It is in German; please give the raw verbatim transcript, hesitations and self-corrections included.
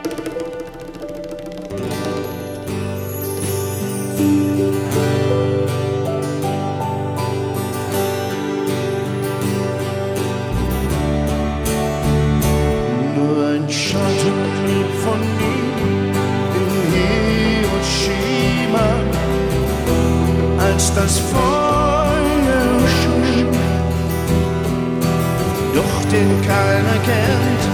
Nur ein Schatten von ihm in Hiroshima, als das Feuer schwimmt, doch den keiner kennt.